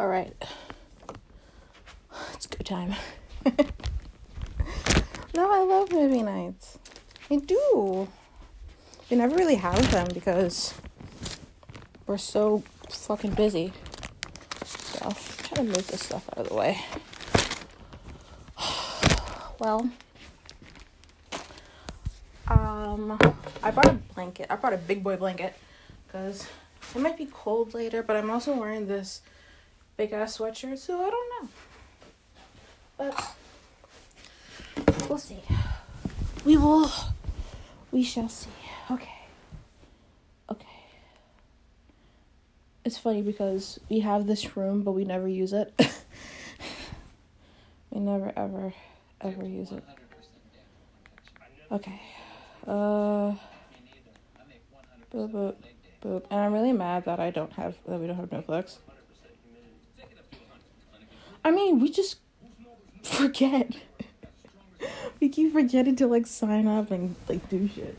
All right. It's go time. No, I love movie nights. I do. We never really have them because we're so fucking busy. So, I'm trying to move this stuff out of the way. Well, I brought a blanket. I brought a big boy blanket because it might be cold later, but I'm also wearing this big ass sweatshirt, so I don't know. But we'll see. We shall see. Okay. It's funny because we have this room, but we never use it. We never, ever use it. Okay. Boop. And I'm really mad that we don't have Netflix. I mean, we just forget. We keep forgetting to, sign up and, do shit.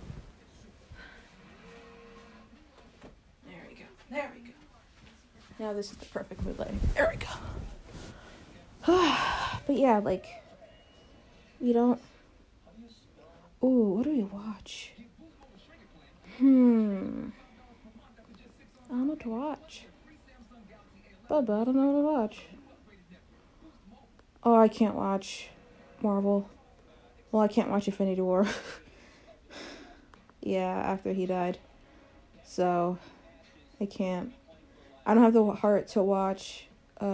There we go. Now this is the perfect mood lighting. There we go. But yeah, we don't... Ooh, what do we watch? I don't know what to watch. Bubba, I don't know what to watch. Oh, I can't watch Marvel. Well, I can't watch Infinity War. Yeah, after he died. So, I can't. I don't have the heart to watch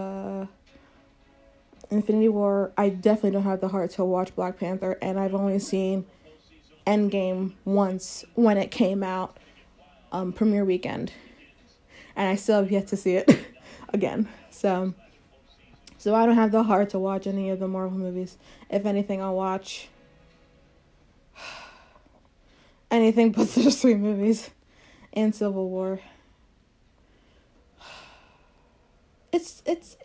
Infinity War. I definitely don't have the heart to watch Black Panther, and I've only seen Endgame once when it came out, premiere weekend, and I still have yet to see it again. So I don't have the heart to watch any of the Marvel movies. If anything, I'll watch anything but those 3 movies and Civil War. It's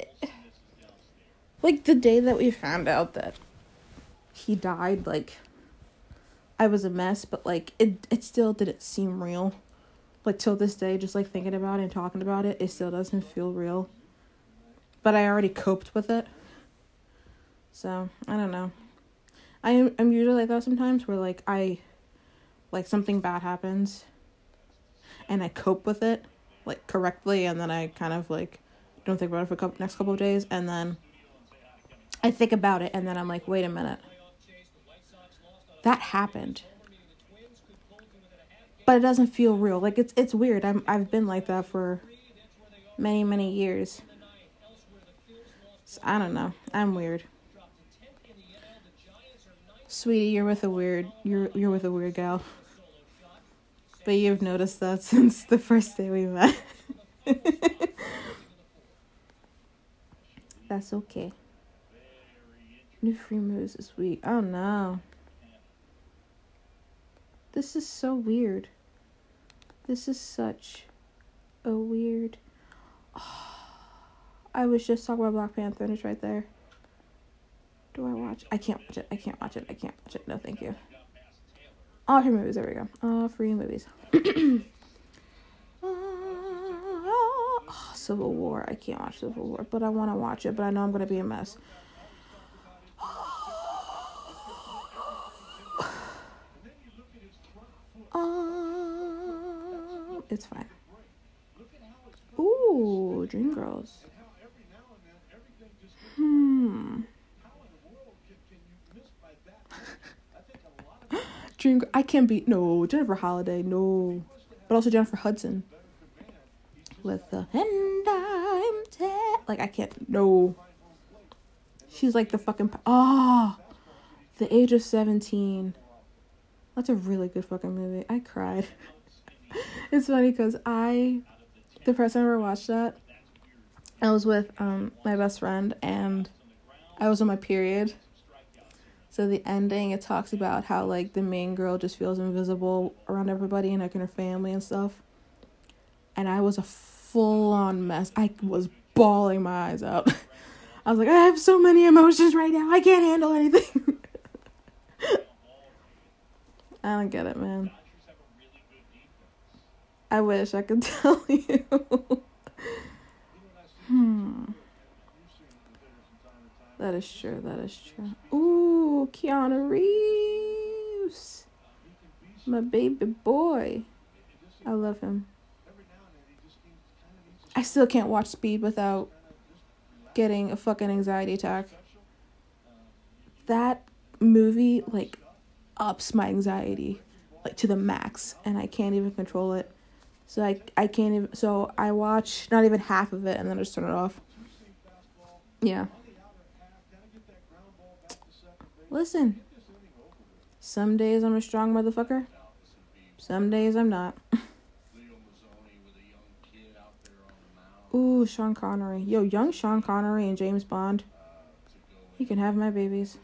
the day that we found out that he died, I was a mess, but it still didn't seem real. Till this day, just thinking about it and talking about it, it still doesn't feel real. But I already coped with it. So, I don't know. I'm usually like that sometimes where I something bad happens and I cope with it correctly, and then I kind of don't think about it for the next couple of days, and then I think about it, and then I'm like, wait a minute. That happened. But it doesn't feel real. It's weird. I've been like that for many, many years. So, I don't know. I'm weird. Sweetie, you're with a weird gal. But you've noticed that since the first day we met. That's okay. New free moves this week. Oh no. This is so weird. This is such a weird... Oh, I was just talking about Black Panther and it's right there. Do I watch? I can't watch it. No, thank you. All free movies. There we go. All free movies. Civil War. I can't watch Civil War, but I want to watch it, but I know I'm going to be a mess. It's fine. Ooh, Dreamgirls. I can't beat Jennifer Holliday, no. But also Jennifer Hudson. With the and I'm I can't, no. She's the fucking The Age of 17. That's a really good fucking movie. I cried. It's funny because the first time I ever watched that, I was with my best friend, and I was on my period. So the ending, it talks about how the main girl just feels invisible around everybody and in her family and stuff. And I was a full-on mess. I was bawling my eyes out. I was like, I have so many emotions right now. I can't handle anything. I don't get it, man. I wish I could tell you. That is true. That is true. Ooh, Keanu Reeves. My baby boy. I love him. I still can't watch Speed without getting a fucking anxiety attack. That movie, like, ups my anxiety, like, to the max, and I can't even control it. So I can't even, so I watch not even half of it and then I just turn it off. Yeah. Listen. Some days I'm a strong motherfucker. Some days I'm not. Ooh, Sean Connery. Yo, young Sean Connery and James Bond. He can have my babies.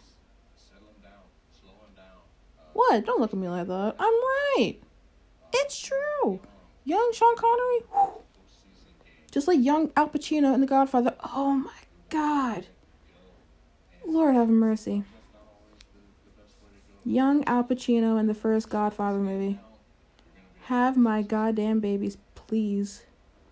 What? Don't look at me like that. I'm right. It's true. Young Sean Connery. Whew. Just like young Al Pacino in The Godfather. Oh my God. Lord have mercy. Young Al Pacino in the first Godfather movie. Have my goddamn babies, please.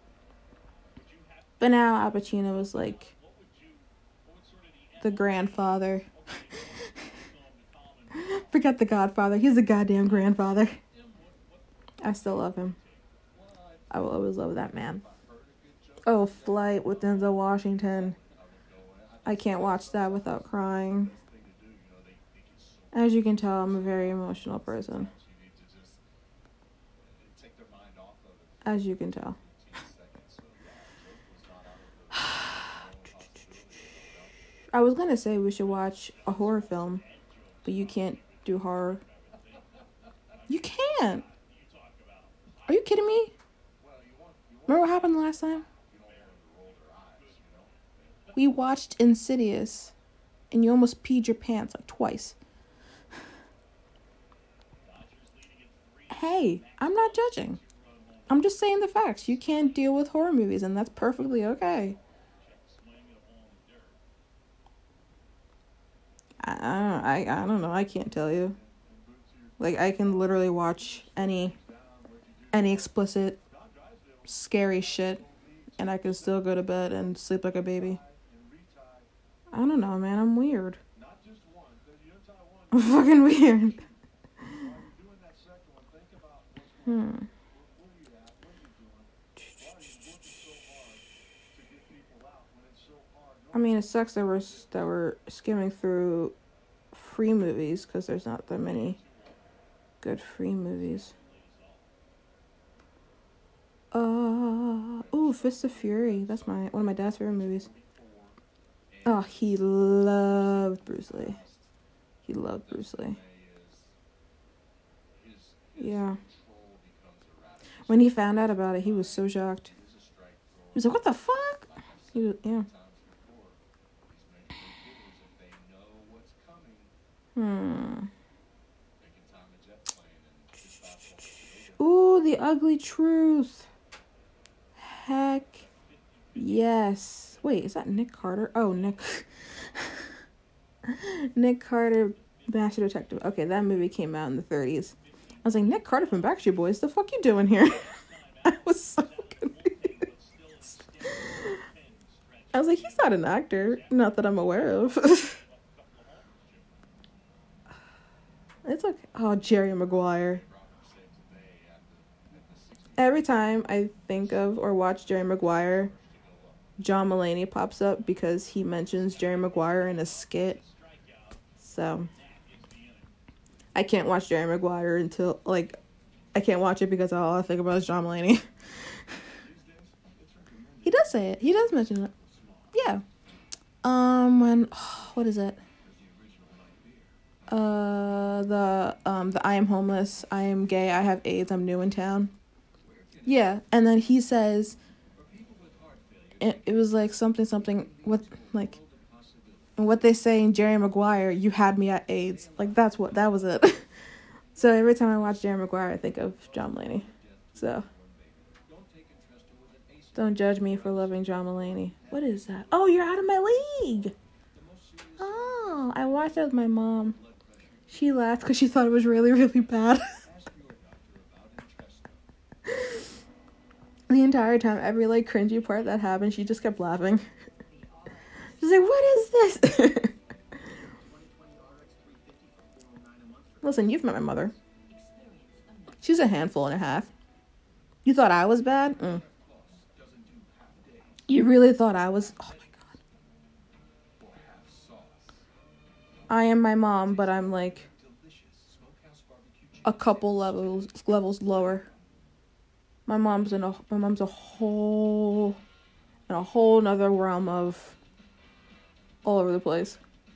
But now Al Pacino was like the grandfather. Forget the Godfather. He's the goddamn grandfather. I still love him. I will always love that man. Oh, Flight with Denzel Washington. I can't watch that without crying. As you can tell, I'm a very emotional person. As you can tell. I was gonna say we should watch a horror film, but you can't do horror. You can't! Are you kidding me? Remember what happened last time? We watched Insidious, and you almost peed your pants like twice. Hey, I'm not judging. I'm just saying the facts. You can't deal with horror movies, and that's perfectly okay. I don't know. I can't tell you. Like, I can literally watch any explicit, scary shit, and I can still go to bed and sleep like a baby. I don't know, man. I'm weird. I'm fucking weird. I mean, it sucks that we're skimming through free movies because there's not that many good free movies. Ooh, Fist of Fury. That's one of my dad's favorite movies. Oh, he loved Bruce Lee. He loved Bruce Lee. Yeah. When he found out about it, he was so shocked. He was like, "What the fuck?" Yeah. Ooh, The Ugly Truth. Heck yes. Wait, is that Nick Carter? Oh, Nick Carter, Master Detective. Okay, that movie came out in the 30s. I was like, Nick Carter from Backstreet Boys, the fuck you doing here? I was so confused. I was like, he's not an actor. Not that I'm aware of. It's okay. Oh, Jerry Maguire. Every time I think of or watch Jerry Maguire, John Mulaney pops up because he mentions Jerry Maguire in a skit. So I can't watch Jerry Maguire until, like, I can't watch it because all I think about is John Mulaney. He does say it. He does mention it. Yeah. What is it? The I am homeless, I am gay, I have AIDS, I'm new in town. Yeah, and then he says, it was like something, what they say in Jerry Maguire, you had me at AIDS. Like, that was it. So every time I watch Jerry Maguire, I think of John Mulaney. So, don't judge me for loving John Mulaney. What is that? Oh, You're Out of My League! Oh, I watched it with my mom. She laughed because she thought it was really, really bad. The entire time, every, like, cringy part that happened, she just kept laughing. She's like, what is this? Listen, you've met my mother. She's a handful and a half. You thought I was bad? You really thought I was... Oh, my God. I am my mom, but I'm, like, a couple levels lower. My mom's in a whole nother realm of all over the place.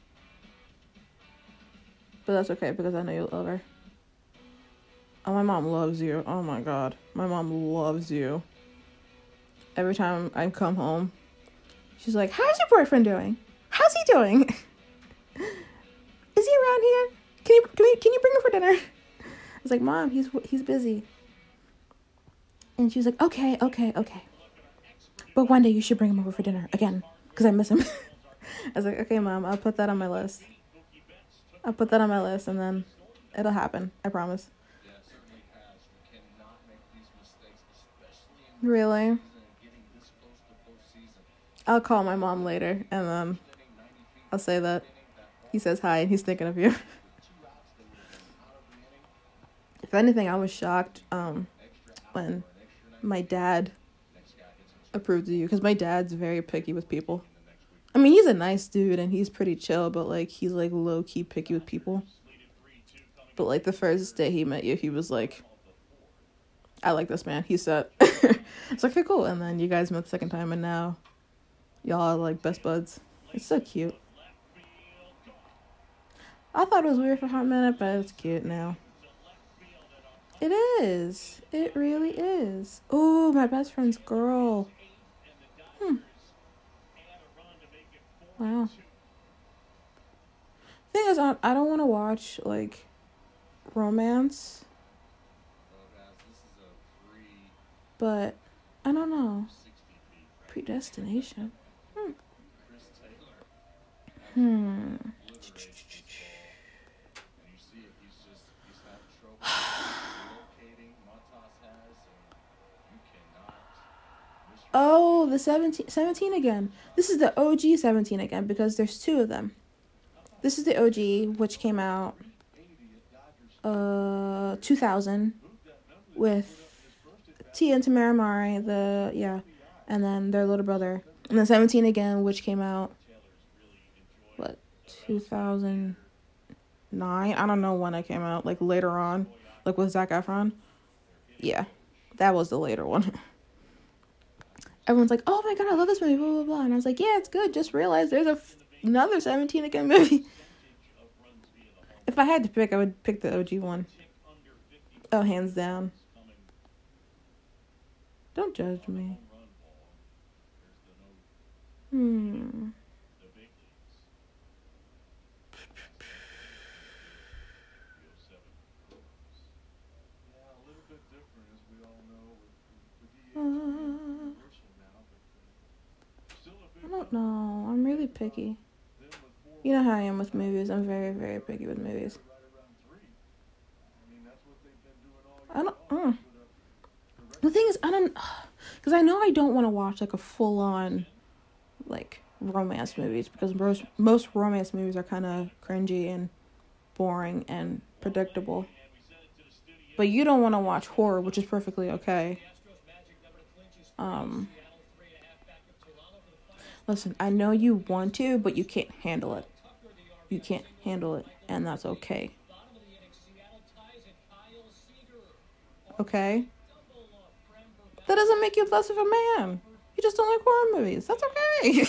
But that's okay, because I know you'll love her. Oh, my mom loves you. Oh, my God. My mom loves you. Every time I come home, she's like, how's your boyfriend doing? How's he doing? Is he around here? Can you bring him for dinner? I was like, Mom, he's busy. And she was like, okay. But one day you should bring him over for dinner again, because I miss him. I was like, okay, Mom, I'll put that on my list. And then it'll happen. I promise. Really? I'll call my mom later, and then I'll say that he says hi and he's thinking of you. If anything, I was shocked when my dad approved of you, because my dad's very picky with people. I mean, he's a nice dude and he's pretty chill, but like he's like low-key picky with people. But like the first day he met you, he was like, I like this man. He said, it's like, okay, cool. And then you guys met the second time, and now y'all are like best buds. It's so cute. I thought it was weird for a hot minute, but it's cute now. It is. It really is. Oh, my best friend's girl. Wow. Thing is, I don't want to watch like romance, but I don't know. Predestination. Oh, the 17 again. This is the OG 17 again, because there's two of them. This is the OG, which came out 2000 with Tia and Tamara Mari, and then their little brother. And then 17 again, which came out 2009? I don't know when it came out, like later on, like with Zac Efron. Yeah, that was the later one. Everyone's like, oh my God, I love this movie, blah, blah, blah. And I was like, yeah, it's good. Just realized there's another 17 again movie. If I had to pick, I would pick the OG one. Oh, hands down. Don't judge me. I don't know. I'm really picky. You know how I am with movies. I'm very, very picky with movies. The thing is, because I know I don't want to watch like a full-on like romance movies, because most romance movies are kind of cringy and boring and predictable. But you don't want to watch horror, which is perfectly okay. Listen, I know you want to, but you can't handle it. You can't handle it, and that's okay. Okay? That doesn't make you less of a man. You just don't like horror movies. That's okay.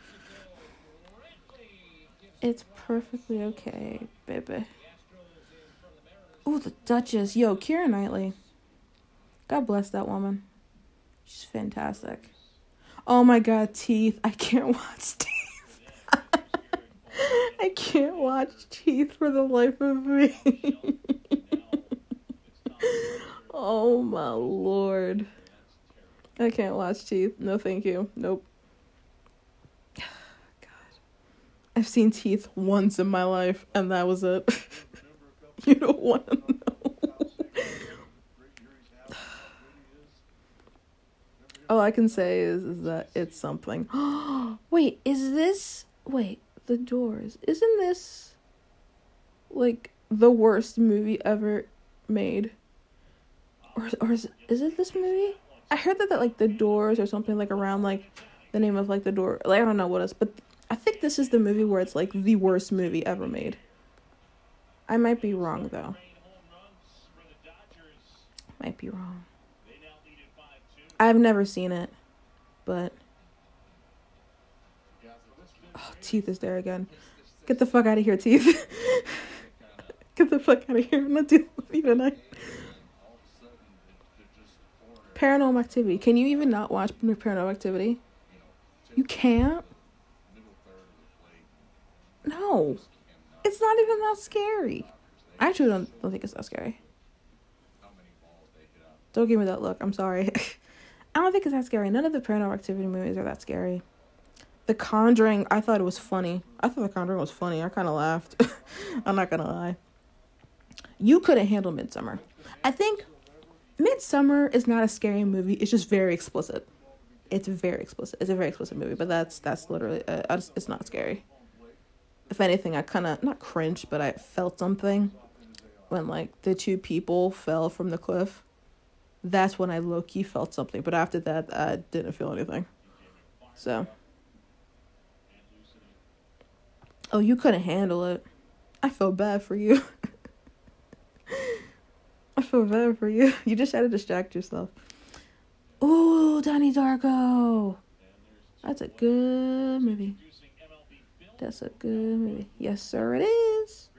It's perfectly okay, baby. Ooh, the Duchess. Yo, Keira Knightley. God bless that woman. She's fantastic. Oh my God, Teeth. I can't watch Teeth. I can't watch Teeth for the life of me. Oh my Lord. I can't watch Teeth. No, thank you. Nope. God. I've seen Teeth once in my life, and that was it. You don't want to know. All I can say is that it's something. Wait, the Doors. Isn't this like the worst movie ever made. Or is it this movie? I heard that like The Doors or something like around like the name of like The Door. Like I don't know what it is, but I think this is the movie where it's like the worst movie ever made. I might be wrong though. Might be wrong. I've never seen it, but Teeth is there again. Get the fuck out of here, Teeth. Get the fuck out of here. I'm not dealing with you tonight. Paranormal Activity. Can you even not watch Paranormal Activity? You can't? No. It's not even that scary. I actually don't think it's that scary. Don't give me that look. I'm sorry. I don't think it's that scary. None of the Paranormal Activity movies are that scary. The Conjuring, I thought it was funny. I thought The Conjuring was funny. I kind of laughed. I'm not going to lie. You couldn't handle Midsommar. I think Midsommar is not a scary movie. It's just very explicit. It's very explicit. It's a very explicit movie, but that's literally, it's not scary. If anything, I kind of, not cringed, but I felt something when, like, the two people fell from the cliff. That's when I low-key felt something. But after that, I didn't feel anything. So. Oh, you couldn't handle it. I feel bad for you. I feel bad for you. You just had to distract yourself. Ooh, Donnie Darko. That's a good movie. That's a good movie. Yes, sir, it is.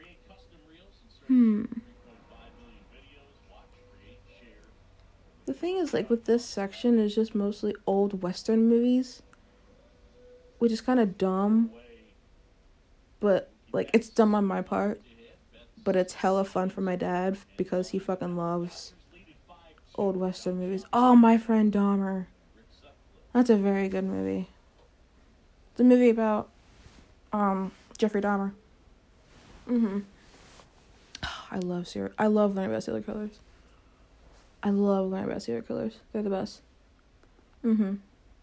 The thing is, like, with this section, is just mostly old Western movies. Which is kind of dumb. But, like, it's dumb on my part. But it's hella fun for my dad because he fucking loves old Western movies. Oh, My Friend Dahmer. That's a very good movie. It's a movie about Jeffrey Dahmer. I love learning about serial killers. I love learning about serial killers. They're the best. I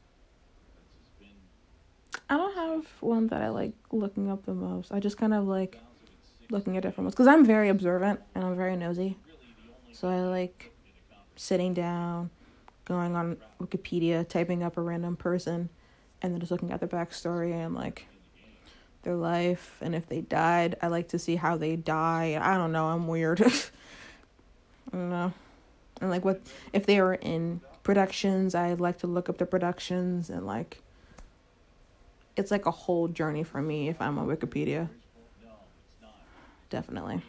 don't have one that I like looking up the most. I just kind of like looking at different ones because I'm very observant and I'm very nosy. So I like sitting down, going on Wikipedia, typing up a random person, and then just looking at their backstory and like their life. And if they died, I like to see how they die. I don't know. I'm weird. I don't know. And like what if they were in productions, I like to look up the productions and like it's like a whole journey for me if I'm on Wikipedia. Definitely.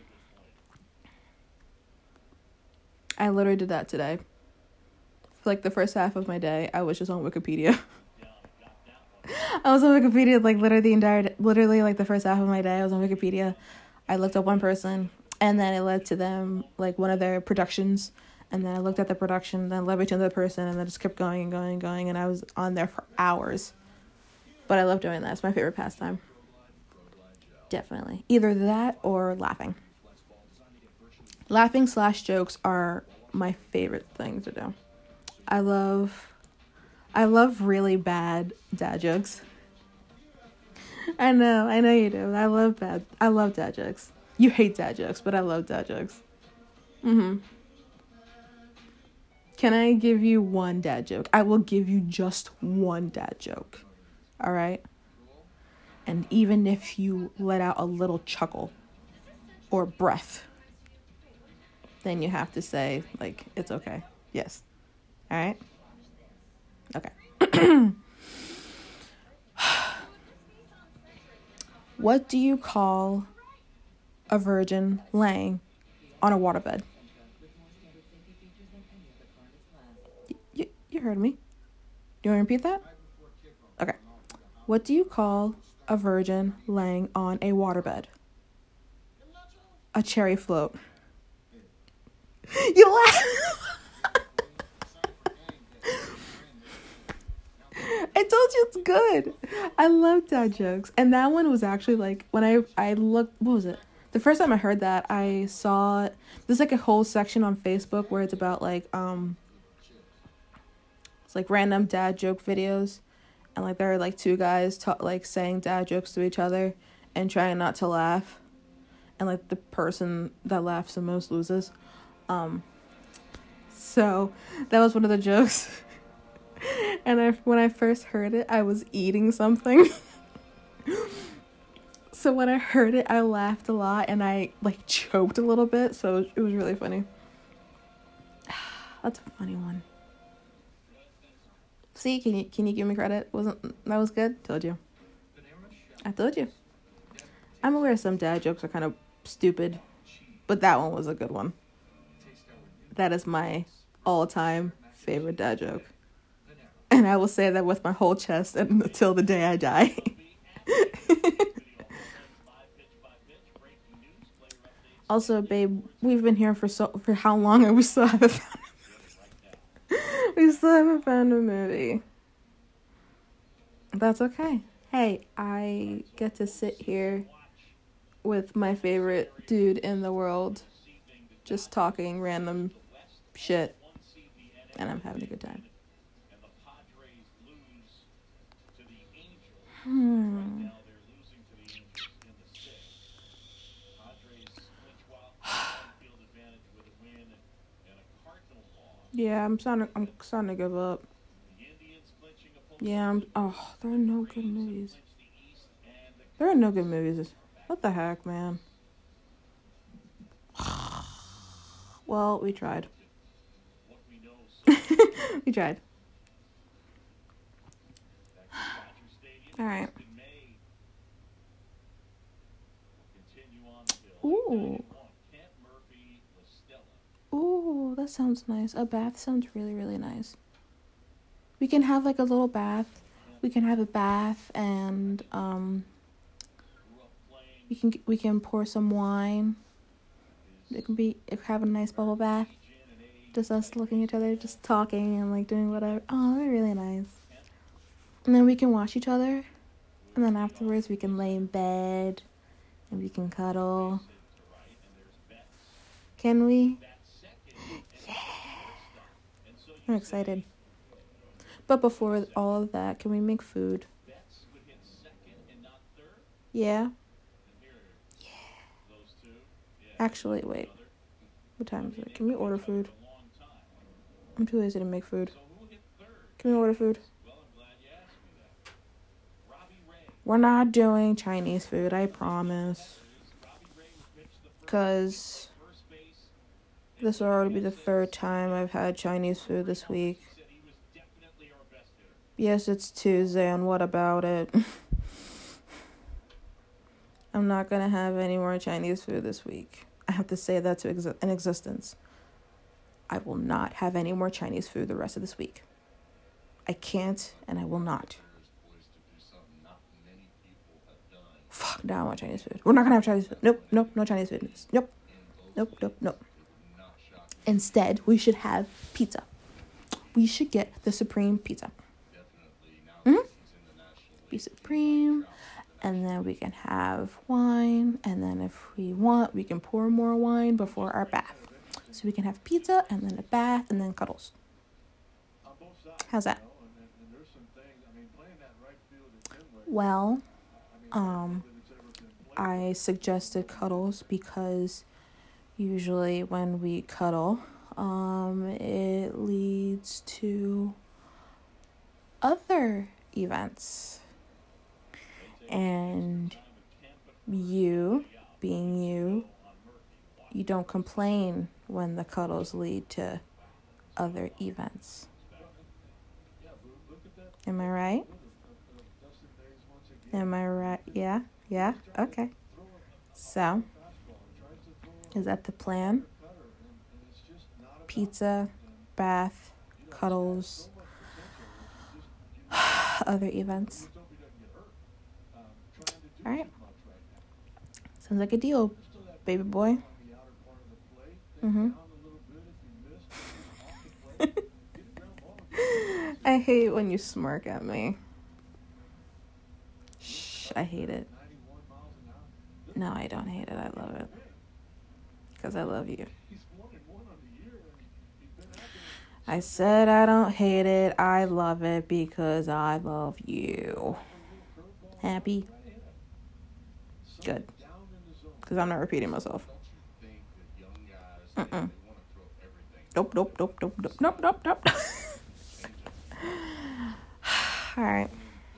I literally did that today. For like the first half of my day, I was just on Wikipedia. I was on Wikipedia like literally like the first half of my day I was on Wikipedia. I looked up one person and then it led to them like one of their productions. And then I looked at the production, then led me to another person, and then just kept going and going and going. And I was on there for hours. But I love doing that. It's my favorite pastime. Definitely. Either that or laughing. Laughing/jokes are my favorite thing to do. I love really bad dad jokes. I know you do. I love dad jokes. You hate dad jokes, but I love dad jokes. Can I give you one dad joke? I will give you just one dad joke. All right? And even if you let out a little chuckle or breath, then you have to say, like, it's okay. Yes. All right? Okay. What do you call a virgin laying on a waterbed? You heard me. Do you want to repeat that? Okay. What do you call a virgin laying on a waterbed? A cherry float. You laugh. I told you it's good. I love dad jokes. And that one was actually like, when I looked, what was it? The first time I heard that, I saw, there's like a whole section on Facebook where it's about like, it's like random dad joke videos. And like there are like two guys like saying dad jokes to each other and trying not to laugh. and like the person that laughs the most loses. So that was one of the jokes. And when I first heard it, I was eating something. So when I heard it, I laughed a lot and I like choked a little bit. So it was really funny. That's a funny one. See, can you give me credit? That was good? Told you. I told you. I'm aware some dad jokes are kind of stupid, but that one was a good one. That is my all-time favorite dad joke. And I will say that with my whole chest and until the day I die. Also, babe, we've been here for how long and we still haven't found a movie. We still haven't found a movie. That's okay. Hey, I get to sit here with my favorite dude in the world, just talking random shit, and I'm having a good time. Yeah, I'm starting to give up. Yeah, there are no good movies. There are no good movies. What the heck, man? Well, we tried. We tried. Alright. Ooh, that sounds nice. A bath sounds really, really nice. We can have like a little bath. We can have a bath and we can pour some wine. It can have a nice bubble bath. Just us looking at each other, just talking and like doing whatever. Oh, that'd be really nice. And then we can wash each other. And then afterwards we can lay in bed and we can cuddle. Can we? Yeah. I'm excited. But before all of that, can we make food? Yeah? Yeah. Actually, wait. What time is it? Can we order food? I'm too lazy to make food. Can we order food? We're not doing Chinese food, I promise. Because this will already be the third time I've had Chinese food this week. Yes, it's Tuesday, and what about it? I'm not going to have any more Chinese food this week. I have to say that to in existence. I will not have any more Chinese food the rest of this week. I can't, and I will not. Fuck, now I want Chinese food. We're not going to have Chinese food. Nope, no Chinese food. Nope. Instead, we should have pizza. We should get the Supreme pizza. Be Supreme, and then we can have wine, and then if we want, we can pour more wine before our bath. So we can have pizza, and then a bath, and then cuddles. How's that? Well, I suggested cuddles because usually when we cuddle, it leads to other events. And you, being you don't complain when the cuddles lead to other events. Am I right? Am I right? Yeah? Okay. So, is that the plan? Pizza, bath, cuddles, other events. Alright. Sounds like a deal, baby boy. I hate when you smirk at me. Shh, I hate it. No, I don't hate it. I love it. Because I love you. I said I don't hate it. I love it because I love you. Happy? Good. Because I'm not repeating myself. Nope, nope, nope, nope, nope, nope, nope, nope. All right.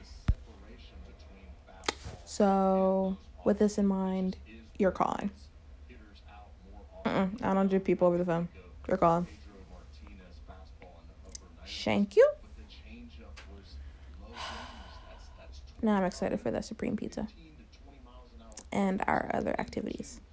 So, with this in mind, you're calling. I don't do people over the phone. You're calling. Thank you. Now I'm excited for the Supreme Pizza and our other activities.